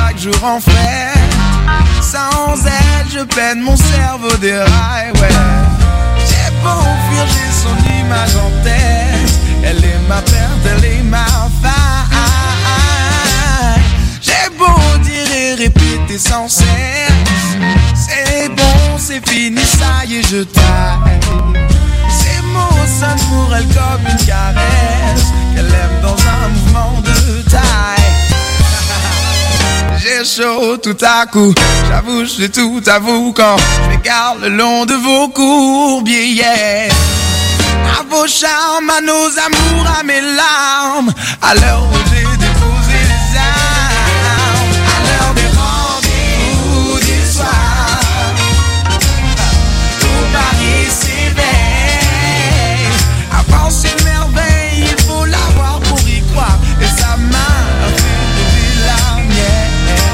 chaque jour en fait. Sans elle, je peine, mon cerveau déraille, ouais. J'ai beau fuir, j'ai son image en tête. Elle est ma perte, elle est ma faille. J'ai beau dire et répéter sans cesse. C'est bon, c'est fini, ça y est, je taille. Ces mots sonnent pour elle comme une caresse qu'elle aime dans un mouvement de taille. J'ai chaud tout à coup, j'avoue, j'ai tout à vous quand je m'égare le long de vos courbiers, yeah. À vos charmes, à nos amours, à mes larmes, à l'heure où j'ai déposé les armes, à l'heure des rendez-vous du soir, tout Paris s'éveille. Avant ces merveilles, il faut l'avoir pour y croire, et sa main a fait lever la mienne.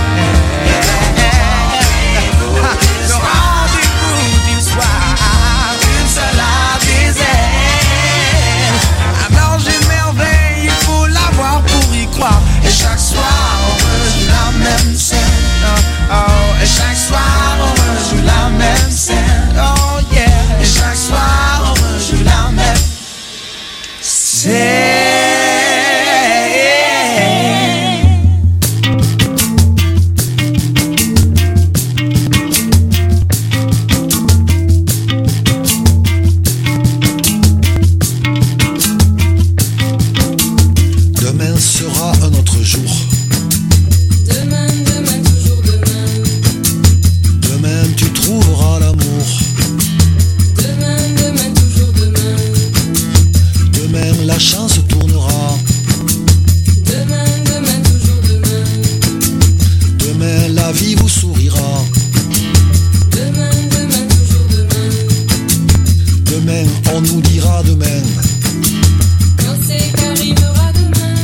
Le rendez-vous du soir, une seule à des ailes. Alors j'ai merveille, il faut l'avoir pour y croire. Et chaque soir on rejoue la même scène. Oh, et chaque soir on rejoue la même scène. Oh yeah. Et chaque soir on rejoue la même scène. Demain sera un autre jour. Demain, demain, toujours demain. Demain tu trouveras l'amour. Demain, demain, toujours demain. Demain la chance tournera. Demain, demain, toujours demain. Demain la vie vous sourira. Demain, demain, toujours demain. Demain on nous dira demain. Quand c'est qu'arrivera demain,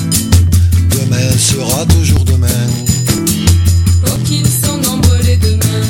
Demain sera toujours demain. oh qu'ils sont nombreux les demain.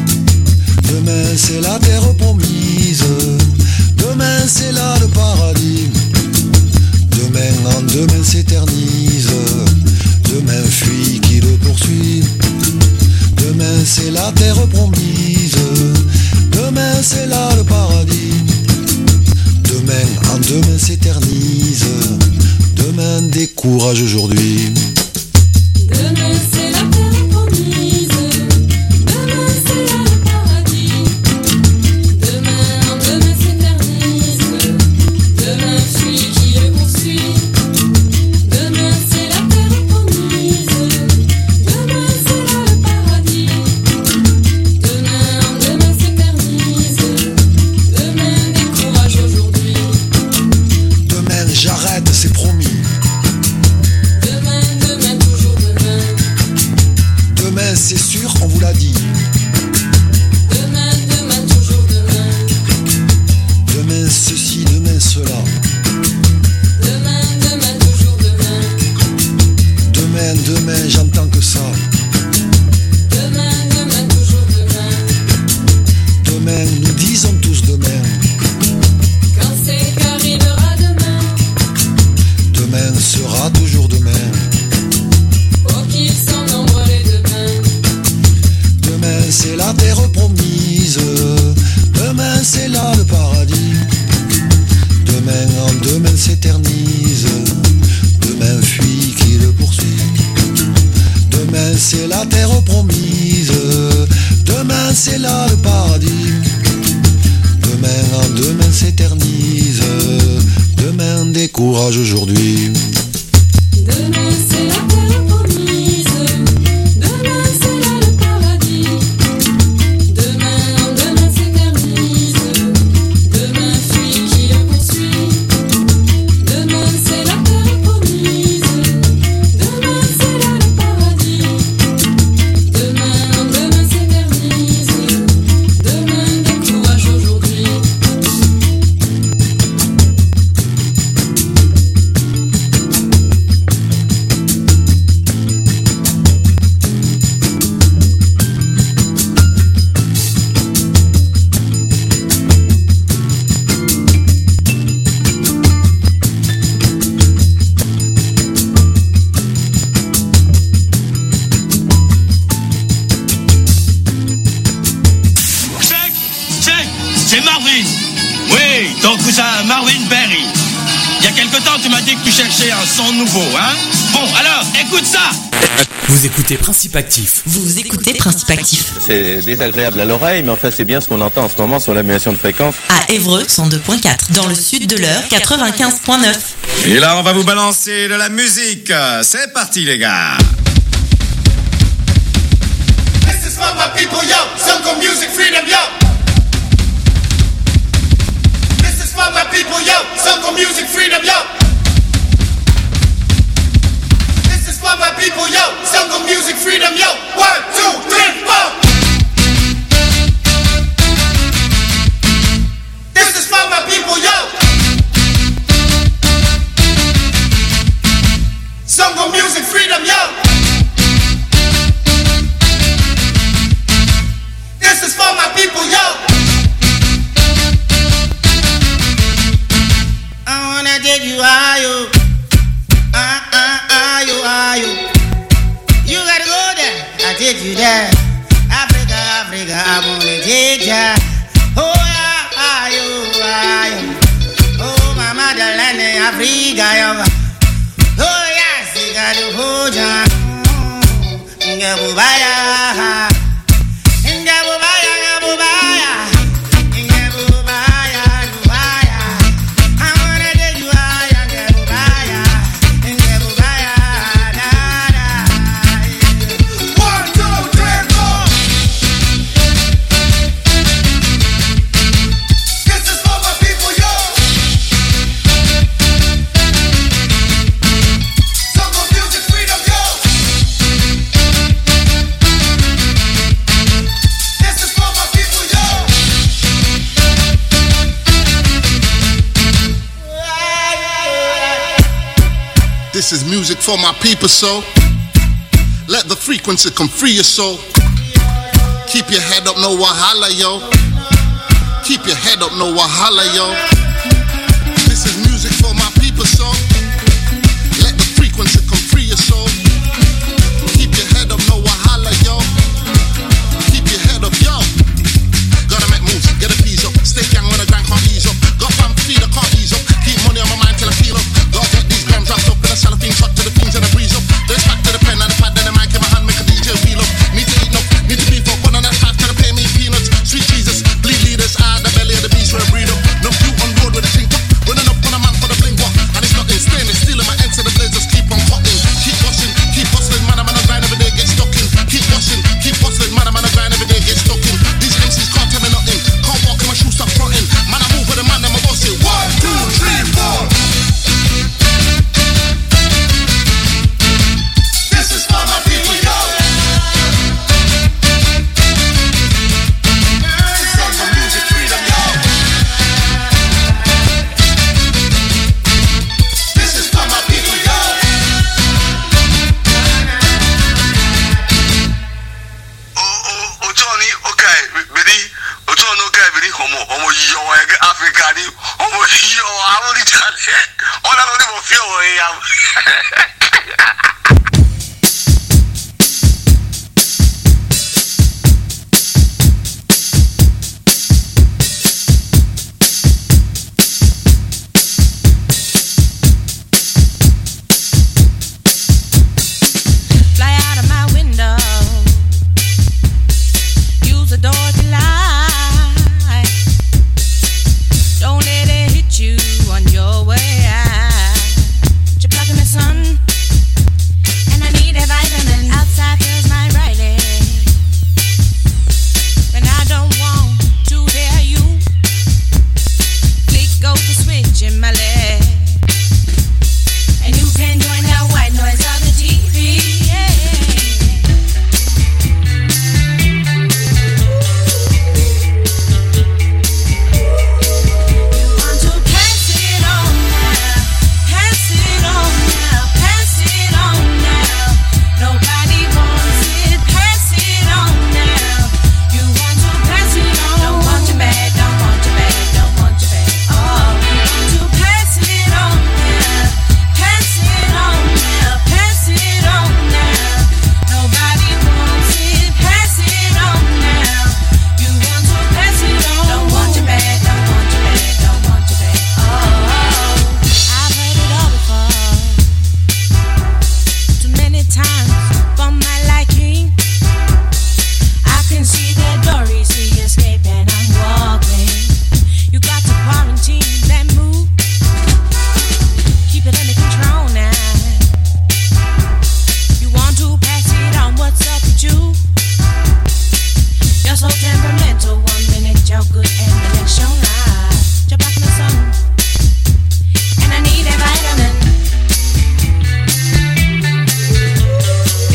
Demain c'est la terre promise. Demain c'est là le paradis. Demain en demain s'éternise. Demain fuit qui le poursuit. Demain c'est la terre promise. Demain c'est là le paradis. Demain en demain s'éternise. Demain décourage aujourd'hui. Demain c'est la terre promise. Demain c'est là le paradis. Demain en demain s'éternise. Demain fuit qui le poursuit. Demain c'est la terre promise. Demain c'est là le paradis. Demain en demain s'éternise. Demain décourage aujourd'hui. Demain j'arrête, c'est promis. Demain, demain, toujours demain. Demain c'est sûr, on vous l'a dit. Demain, demain, toujours demain. Demain ceci, demain cela. Demain, demain, toujours demain. Demain, demain, j'entends que ça. Demain, demain, toujours demain. Demain, nous disons tous demain. Quand c'est qu'arrivera demain, Demain sera toujours demain. oh qu'ils sont nombreux les demain. Demain c'est la terre promise. Demain c'est là le paradis. Demain en demain s'éternise. Demain fuit qui le poursuit. Demain c'est la terre promise. Demain c'est là le paradis. Demain en demain s'éternise. Demain décourage aujourd'hui. Demain c'est la terre promise. Demain c'est là le paradis. Demain en demain s'éternise. Demain fuit qui le poursuit. Demain c'est la terre promise. Demain c'est là le paradis. Demain en demain s'éternise. Demain décourage aujourd'hui. ton cousin Marvin Berry. Il y a quelque temps, tu m'as dit que tu cherchais un son nouveau, hein? Bon, alors, écoute ça! Vous écoutez Principe Actif. Vous écoutez Principe Actif. C'est désagréable à l'oreille, mais enfin, c'est bien ce qu'on entend en ce moment sur l'annulation de fréquence. À Évreux, 102.4. Dans le sud de l'heure, 95.9. Et là, on va vous balancer de la musique. C'est parti, les gars. This is for my people, yo. Jungle music, freedom, yo. This is for my people, yo. Jungle music, freedom, yo. This is for my people, yo. Jungle music, freedom, yo. 1, 2, 3, 4. This is for my people, yo. Jungle music, freedom, yo. This is for my people, yo. I wanna take you higher. You gotta go there. I take you there. Africa, Africa, I wanna take ya. Oh, yeah. Oh, my motherland, Africa, yo. Oh, yes, you gotta hold ya. Ngabubaya. This is music for my people, so let the frequency come free your soul. Keep your head up, no wahala, yo. Keep your head up, no wahala, yo. This is music for my people, so let the frequency come free your soul. Keep your head up, no wahala, yo. Keep your head up, yo. Gotta make moves, get a piece up. Stay young when the grind can't ease up. Got fam feed, I can't ease up. Keep money on my mind till I feel up. Gotta get these grams wrapped up in a cellophane shot to the things and I breeze up. Then back to the pen and the pad and the mic in my hand, make a DJ wheel up. Need to eat up, need to beef up. One on that five, trying to pay me peanuts. Sweet Jesus, bleed leaders out the belly of the beast where I breed up. No few on road with a think up. Running up on a man for the bling walk. And it's nothing stainless, stealing my ends to the blazers. Keep on cutting, keep washing, keep hustling. Man, I'm on a grind every day, get stuck in. Keep washing, keep hustling. Man, I'm on a grind every day, get stuck in. These MCs can't tell me nothing. Can't walk in my shoes, stop fronting. Man, I move with a man, then my boss say 1, 2, 3, 4. This is for my people, yo. Jungle music, freedom, yo. This is for my people, yo. Johnny, okay, Biddy, Johnny, okay, Biddy, homo, yo, Africa, homo, yo, I want to tell you. All I don't even feel where I am. Fly out of my window. Use the door to lie. Don't let it hit you on your way out. You're blocking the sun. times for my liking. I can see the door easily escape and I'm walking. You got to quarantine that move. Keep it under control now. You want to pass it on, what's up with you? You're so temperamental, 1 minute you're good and the next you're not. You're back in the zone, and I need a vitamin.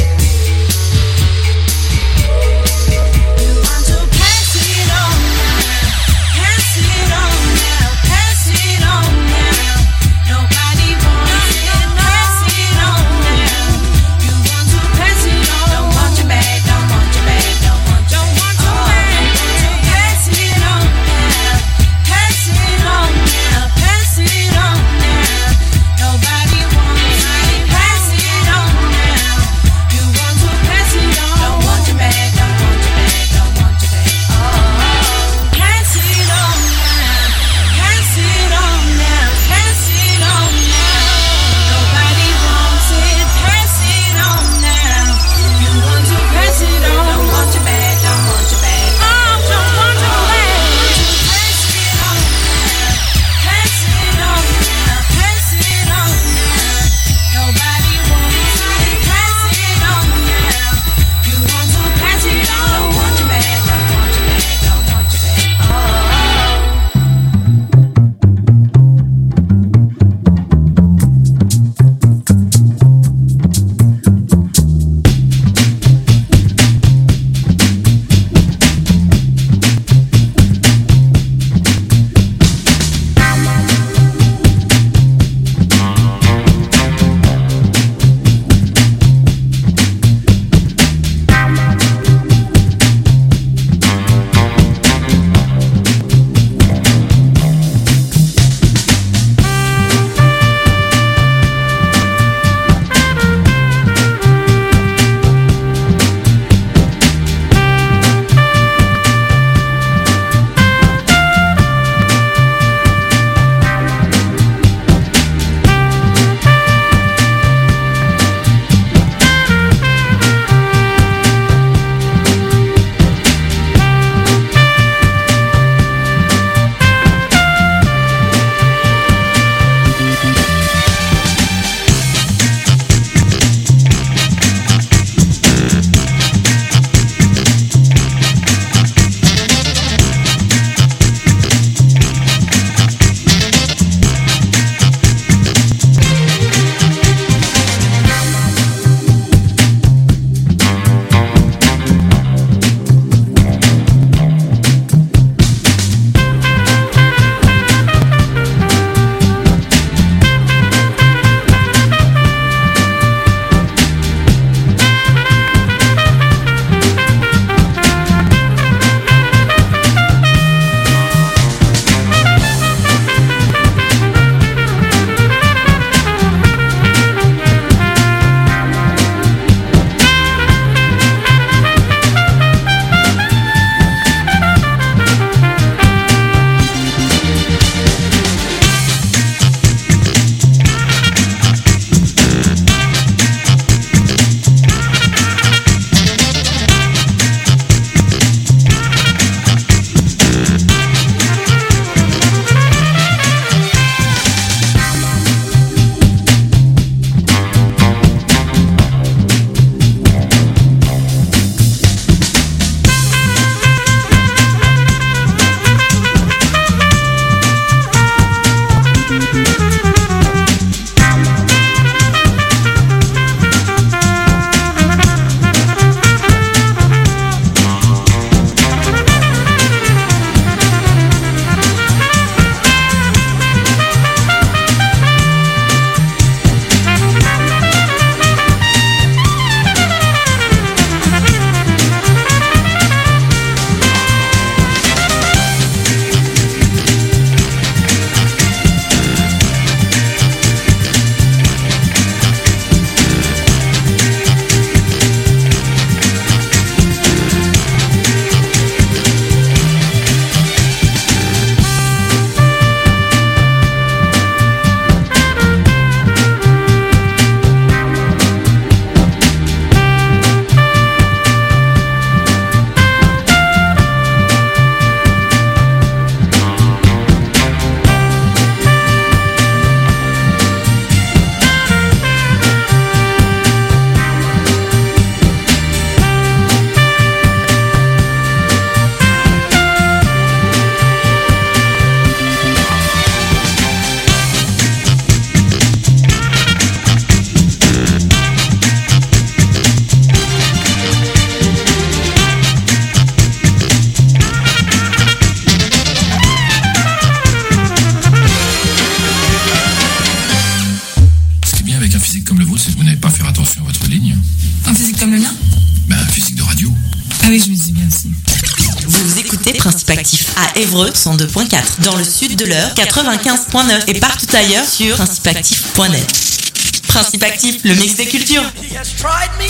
comme le vôtre, c'est que vous n'avez pas faire attention à votre ligne. Un physique comme le mien? Un physique de radio. Ah oui, je me dis bien aussi. Vous écoutez Principe Actif à Évreux 102.4, dans le sud de l'heure 95.9 et partout ailleurs sur principeactif.net. Principe Actif, le mix des cultures. He has tried me.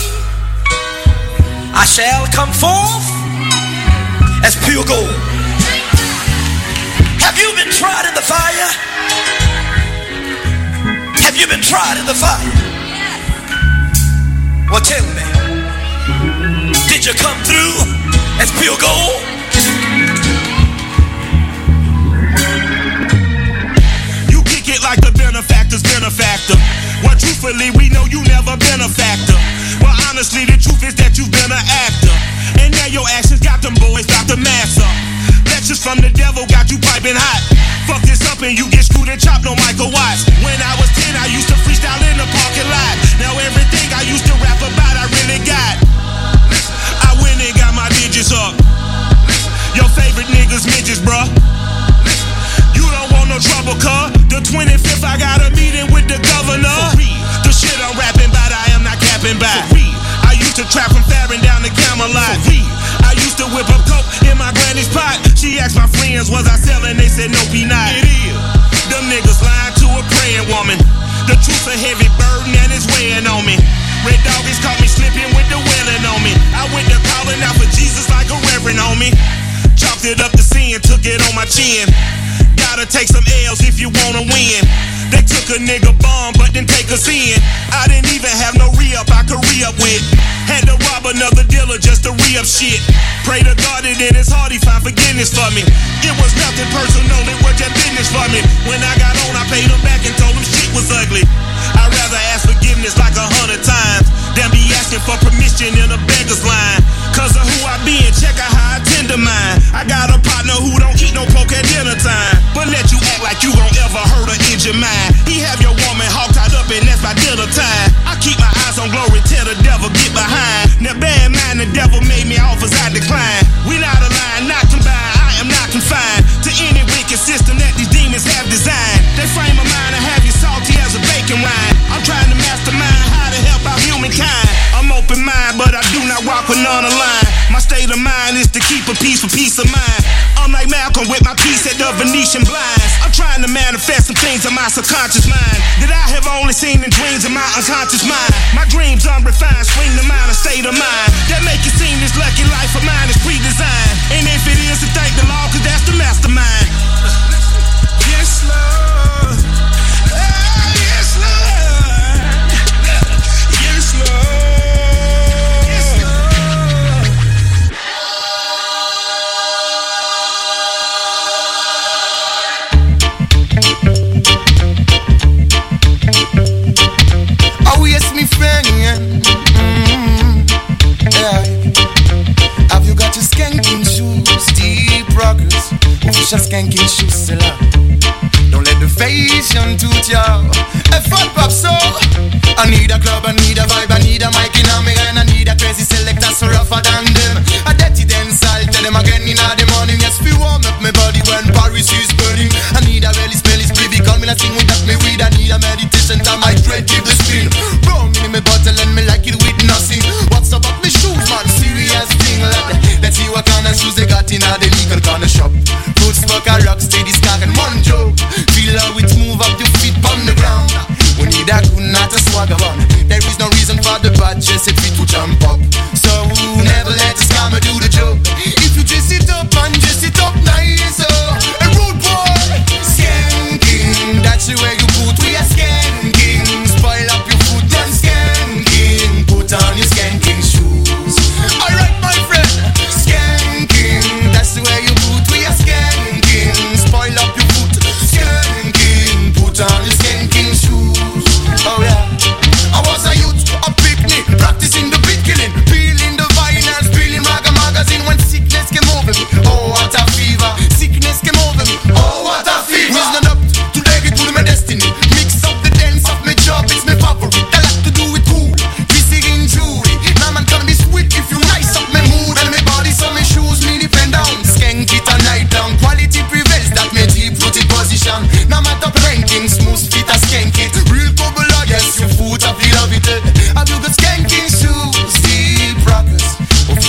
I shall come forth as pure gold. Have you been tried in the fire? Have you been tried in the fire? Well, tell me, did you come through as pure gold? You kick it like the benefactor's benefactor. Well, truthfully, we know you never been a factor. Well, honestly, the truth is that you've been an actor. And now your actions got them boys about to mass up. Lectures from the devil got you piping hot. Fuck this up and you get screwed and chopped, no Michael Watts. When I was 10, I used to freestyle in the parking lot. Now everything I used to rap about, I really got. I went and got my digits up. Your favorite niggas midgets, bruh. You don't want no trouble, cuz. The 25th, I got a meeting with the governor. The shit I'm rapping about, I am not capping by. I used to trap from Farron down to Camelot. I used to whip up coke in my granny's pot. She asked my friends, was I selling? They said, no, be not. It is. Them niggas lying to a praying woman. The truth's a heavy burden and it's weighing on me. Red doggies caught me slipping with the wailing on me. I went to calling out for Jesus like a reverend on me. Chopped it up to sin, took it on my chin. Gotta take some L's if you wanna win. They took a nigga bomb, but didn't take us in. I didn't even have no re-up I could re-up with. Had to rob another dealer just to re-up shit. Pray to God that in his heart he find forgiveness for me. It was nothing personal, it was just business for me. When I got on, I paid him back and told him shit was ugly. I'd rather ask forgiveness like 100 times than be asking for permission in a beggar's line. Cause of who I be and check out how I tend to mine. I got a partner who don't eat no pork at dinner time, but let you act like you gon' ever hurt or injure mine. He have your woman hog tied up and that's by dinner time. I keep my eyes on glory, tell the devil get behind. Now bad mind, the devil made me offers I decline. We not aligned, not combined, I am not confined to any wicked system that these demons have designed. They frame of mind and have you salty as a bacon rind. I'm trying to mastermind how to help out humankind. I'm open mind, but I do not walk with none aligned. My state of mind is to keep a peace for peace of mind. I'm like Malcolm with my piece at the Venetian blinds. I'm trying to manifest some things in my subconscious mind that I have only seen in dreams in my unconscious mind. My dreams unrefined, swing the mind, a state of mind that make it seem this lucky life of mine is pre-designed. And if it is, to thank the Lord, cause that's the mastermind. Yes, Lord. Yes, Lord. Yes, Lord. Have you got your skanking shoes, deep rockers, official skanking shoes still up? Don't let the fashion toot ya. A fat pop so I need a club, I need a vibe, I need a mic in a me and I need a crazy selector so rougher than them. A dirty dance, I'll tell them again in the morning. Yes, we warm up my body when Paris is burning. I need a really smelly spliffy, call me, I sing with that me weed. I need a meditation time, I dread give the spin. Roll me in my bottle and me like it with nothing. What's about me shoes, man? Serious thing, lad. Let's see what kind of shoes they got in a the legal corner shop. Food smoke a rock, steady scar and one joke. Feel how it move up your feet on the ground. We need a good not a swagger on. There is no reason for the bad dress if it to jump up. So never let the scammer do the joke. If you dress it up and dress it up nice, a rude boy, skanking. That's the way you put we are skanking. Spoil up your foot and skanking. Put on your skanking shoes. Alright my friend, skanking. That's the way you put we are skanking. Spoil up your foot, skanking. Put on your skanking shoes. Oh yeah, I was a youth, a picnic, practice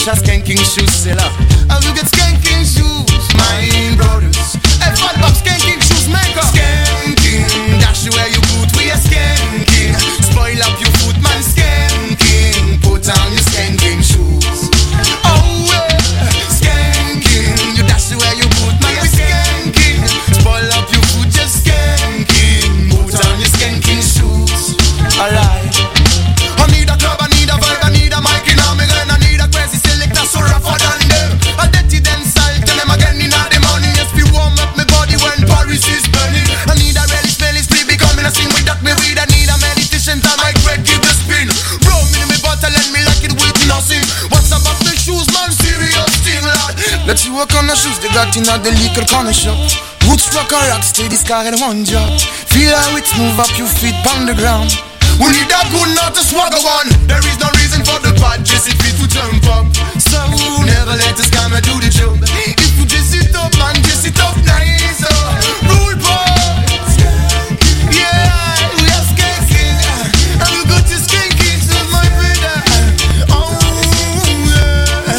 push a skanking shoes seller. How you get skanking shoes, my brothers? Hey, fat pop skanking shoes maker. Skanking, dash where you boot, we are skanking. Spoil up your foot, man, skanking. Put on your skanking shoes. Oh, yeah, skanking. You dash where you boot, man, we skanking. Spoil up your foot, just skanking. Put on your skanking shoes. Alright. I need a club, I need a vibe, I need a mic in my gun, I need a crazy selector so rougher than them. I dirty them style, tell them again in the money. Yes, we warm up my body when Paris is burning. I need a really smelly sleep, becoming a sing with that me weed. I need a meditation time, I great give the spin. Roll me in my bottle and me like it with nothing. What's about the shoes, man? Serious thing, lad. Let's see what kind of shoes they got in the liquor corner shop. Roots rock a rock, stay this car in one job. Feel how it move up your feet on the ground. We need a good not a swagger one. There is no reason for the bad dress if it to jump up. So never let us come and do the job. If you dress it up, man, dress it up nice. Rule boys, yeah, we are skanking. And we go to skanking, so my brother. Oh yeah,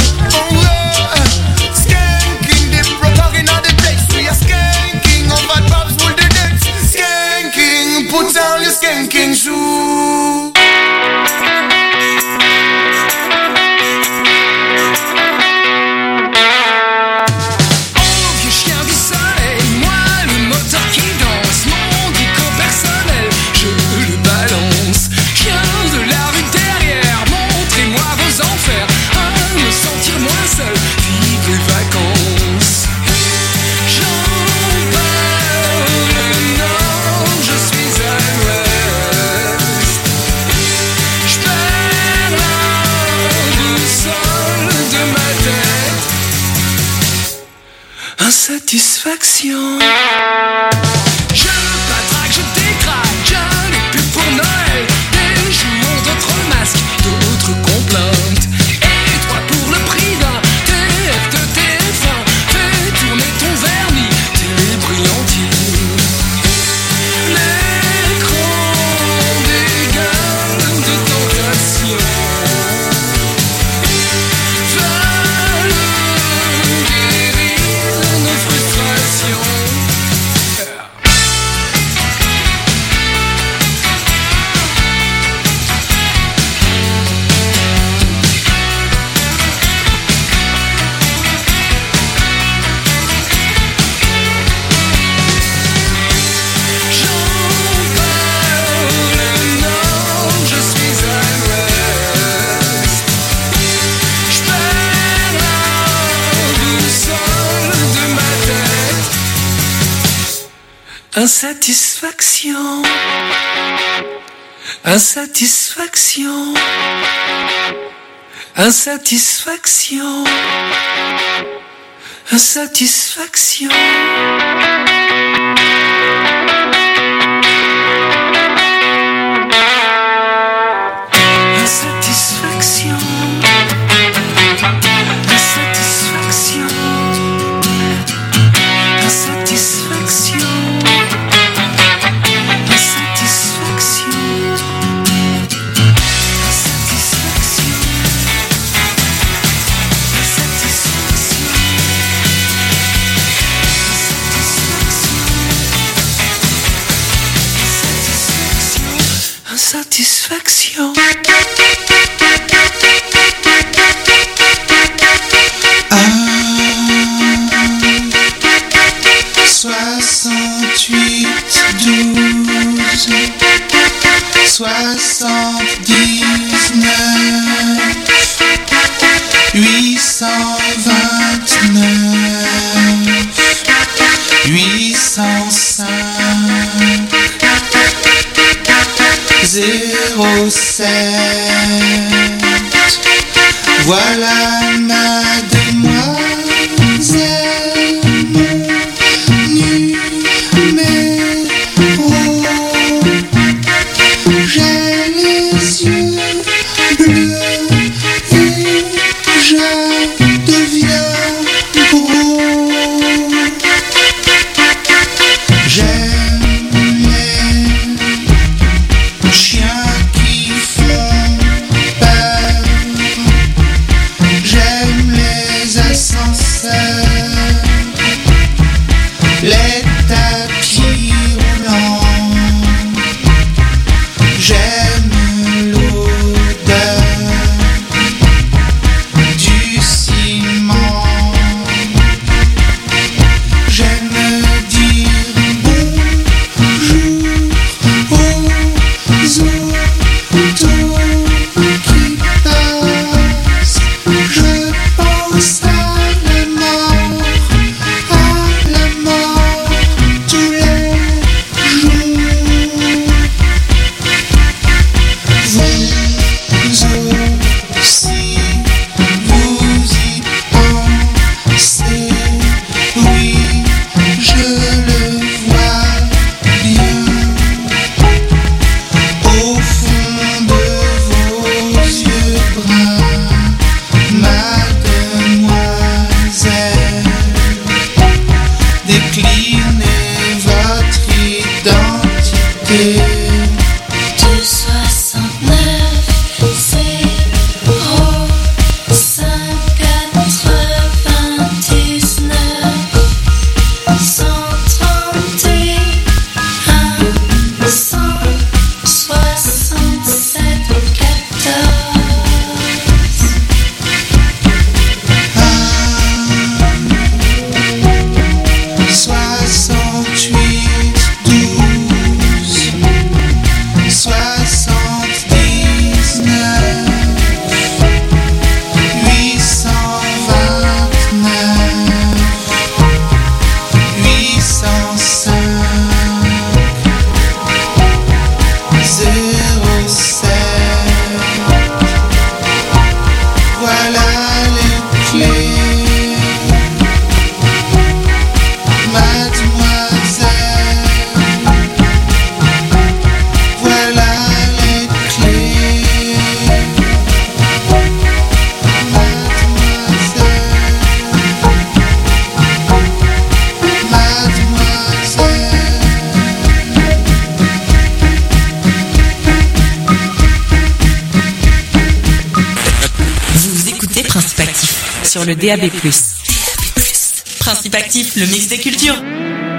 skanking. The talking on the place, we are skanking. Over Bob's will the dance, skanking. Put on your skanking shoes. Insatisfaction. Je patraque, je décraque, je n'ai plus pour Noël. Des jouons d'autres masques, d'autres complaintes. Et toi pour le prix d'un TF de TF1, fais tourner ton vernis, tes brillantines. L'écran dégage de tentation. Insatisfaction. Insatisfaction. Insatisfaction. Insatisfaction. Insatisfaction. Insatisfaction. Insatisfaction. Satisfaction. 68 12 79 829 805 07. Voilà mademoiselle mon numéro. J'ai les yeux bleus et je deviens gros. J'aime les chiens qui font peur. J'aime Sur le DAB+. Principe Actif, le mix des cultures.